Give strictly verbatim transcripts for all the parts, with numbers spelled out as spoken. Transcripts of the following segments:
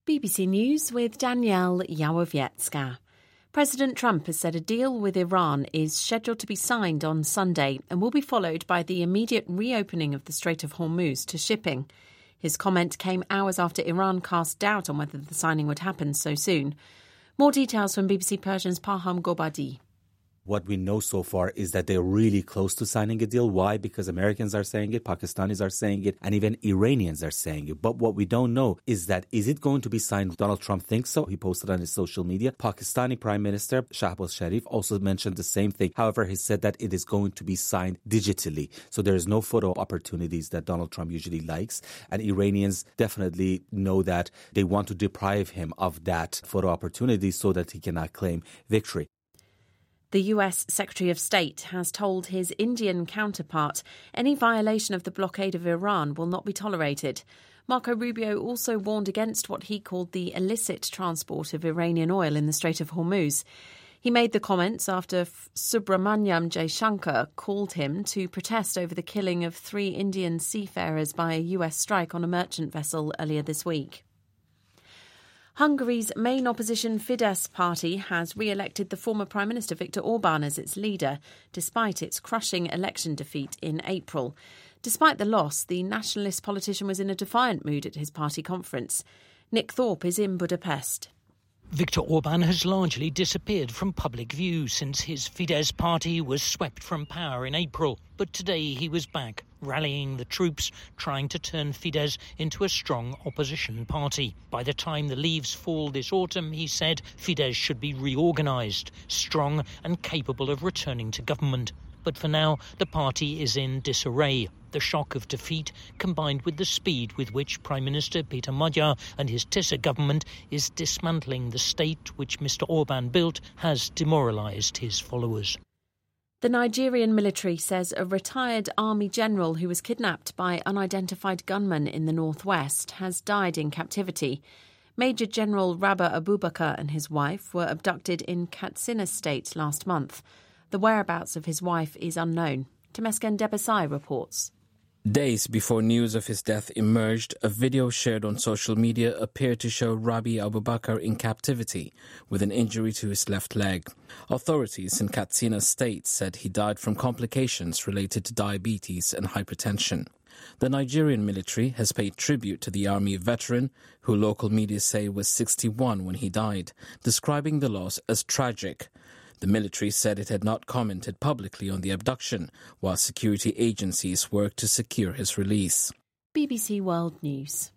B B C News with Danielle Yawowiecka. President Trump has said a deal with Iran is scheduled to be signed on Sunday and will be followed by the immediate reopening of the Strait of Hormuz to shipping. His comment came hours after Iran cast doubt on whether the signing would happen so soon. More details from B B C Persian's Paham Gobadi. What we know so far is that they're really close to signing a deal. Why? Because Americans are saying it, Pakistanis are saying it, and even Iranians are saying it. But what we don't know is that, is it going to be signed? Donald Trump thinks so. He posted on his social media. Pakistani Prime Minister Shahbaz Sharif also mentioned the same thing. However, he said that it is going to be signed digitally. So there is no photo opportunities that Donald Trump usually likes. And Iranians definitely know that they want to deprive him of that photo opportunity so that he cannot claim victory. The U S Secretary of State has told his Indian counterpart any violation of the blockade of Iran will not be tolerated. Marco Rubio also warned against what he called the illicit transport of Iranian oil in the Strait of Hormuz. He made the comments after Subramanyam Jaishankar called him to protest over the killing of three Indian seafarers by a U S strike on a merchant vessel earlier this week. Hungary's main opposition Fidesz party has re-elected the former Prime Minister Viktor Orban as its leader, despite its crushing election defeat in April. Despite the loss, the nationalist politician was in a defiant mood at his party conference. Nick Thorpe is in Budapest. Viktor Orban has largely disappeared from public view since his Fidesz party was swept from power in April. But today he was back, rallying the troops, trying to turn Fidesz into a strong opposition party. By the time the leaves fall this autumn, he said, Fidesz should be reorganised, strong and capable of returning to government. But for now, the party is in disarray. The shock of defeat, combined with the speed with which Prime Minister Peter Magyar and his Tisza government is dismantling the state which Mister Orban built, has demoralised his followers. The Nigerian military says a retired army general who was kidnapped by unidentified gunmen in the northwest has died in captivity. Major General Rabah Abubakar and his wife were abducted in Katsina State last month. The whereabouts of his wife is unknown. Temesgen Debesai reports. Days before news of his death emerged, a video shared on social media appeared to show Rabi Abubakar in captivity with an injury to his left leg. Authorities in Katsina State said he died from complications related to diabetes and hypertension. The Nigerian military has paid tribute to the army veteran, who local media say was sixty-one when he died, describing the loss as tragic. The military said it had not commented publicly on the abduction, while security agencies worked to secure his release. B B C World News.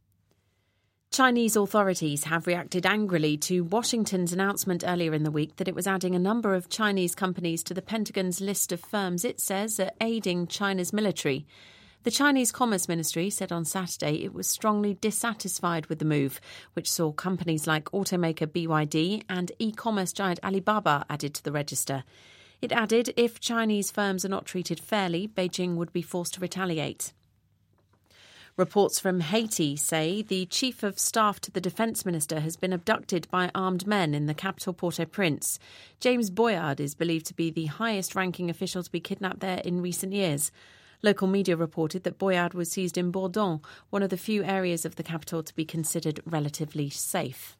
Chinese authorities have reacted angrily to Washington's announcement earlier in the week that it was adding a number of Chinese companies to the Pentagon's list of firms it says are aiding China's military. The Chinese Commerce Ministry said on Saturday it was strongly dissatisfied with the move, which saw companies like automaker B Y D and e-commerce giant Alibaba added to the register. It added if Chinese firms are not treated fairly, Beijing would be forced to retaliate. Reports from Haiti say the chief of staff to the defence minister has been abducted by armed men in the capital Port-au-Prince. James Boyard is believed to be the highest-ranking official to be kidnapped there in recent years. Local media reported that Boyard was seized in Bourdon, one of the few areas of the capital to be considered relatively safe.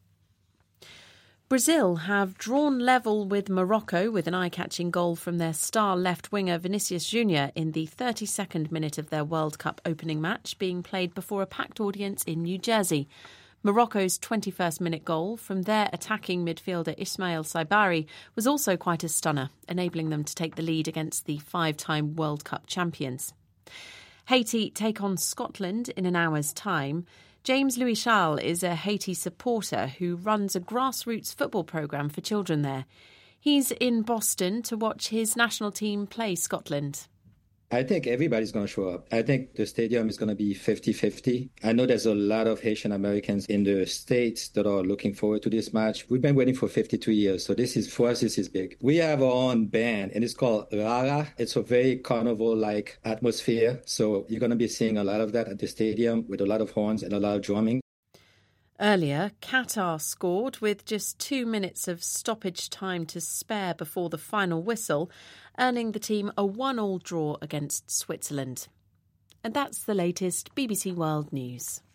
Brazil have drawn level with Morocco with an eye-catching goal from their star left-winger Vinicius Junior in the thirty-second minute of their World Cup opening match, being played before a packed audience in New Jersey. Morocco's twenty-first minute goal from their attacking midfielder Ismail Saibari was also quite a stunner, enabling them to take the lead against the five-time World Cup champions. Haiti take on Scotland in an hour's time. James Louis Charles is a Haiti supporter who runs a grassroots football programme for children there. He's in Boston to watch his national team play Scotland. I think everybody's going to show up. I think the stadium is going to be fifty-fifty. I know there's a lot of Haitian Americans in the States that are looking forward to this match. We've been waiting for fifty-two years, so this is, for us, this is big. We have our own band, and it's called Rara. It's a very carnival-like atmosphere, so you're going to be seeing a lot of that at the stadium with a lot of horns and a lot of drumming. Earlier, Qatar scored with just two minutes of stoppage time to spare before the final whistle, earning the team a one-all draw against Switzerland. And that's the latest B B C World News.